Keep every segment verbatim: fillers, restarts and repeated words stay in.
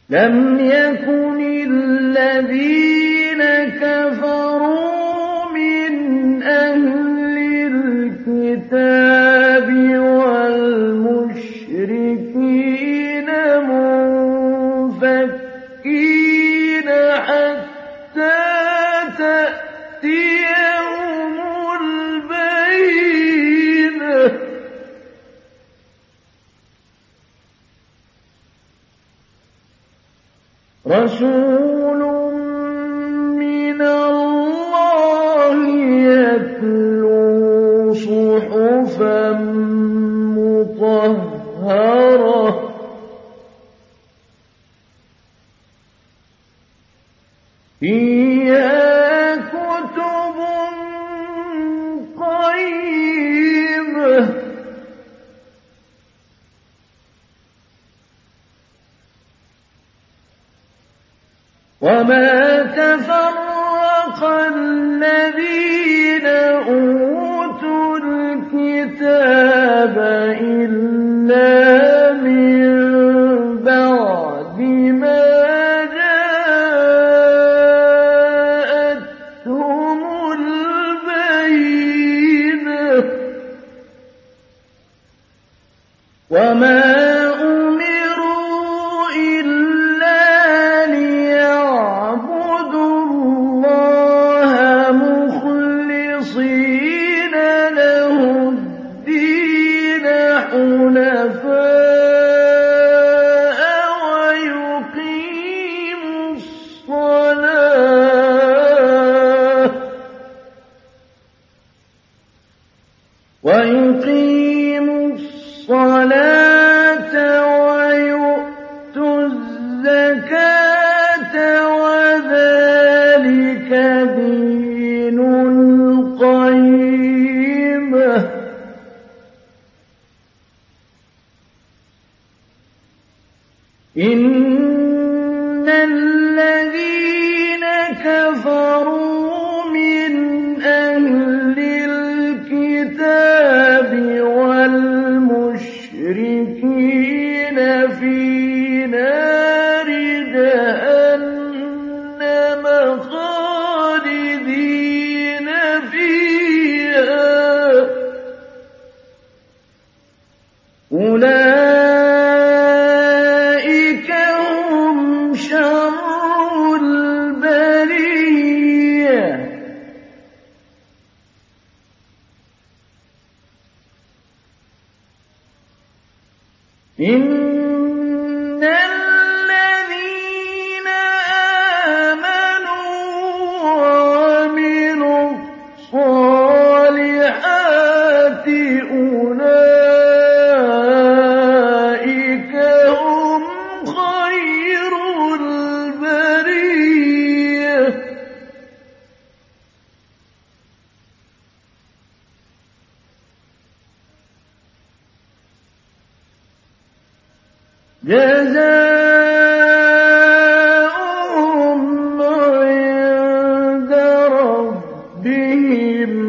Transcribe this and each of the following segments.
لم يكن الذين كفروا من أهل الكتاب والمشركين منفكين حتى تأتيهم البينة رسول من الله يتلو صحفا مطهرة فيها كتب قيمة وما تفرق الذين أوتوا الكتاب إلا من بعد ما جاءتهم البينة وما ويقيموا الصلاة ويؤتوا الزكاة وذلك دين القيمة إن الذين كفروا من أهل الكتاب والمشركين في نار جهنم خالدين فيها أولئك هم شر البرية إن الذين آمنوا وعملوا الصالحات أولئك هم خير البرية جزاؤهم عند ربهم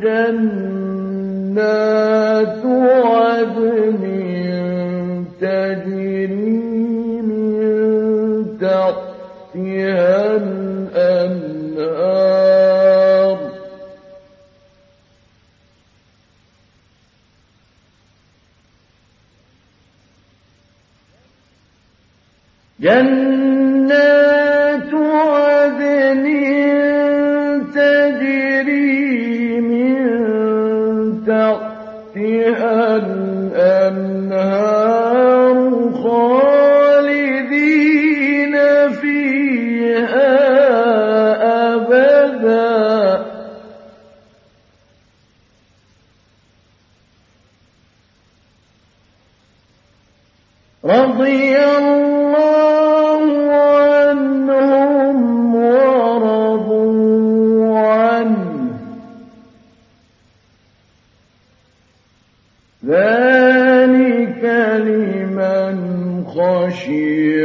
جنات عدن تجري من تحتها الأنهار جنات عدن تجري من تحتها الأنهار خالدين فيها أبدا رضي الله عنهم ورضوا عنه ذلك لمن خشي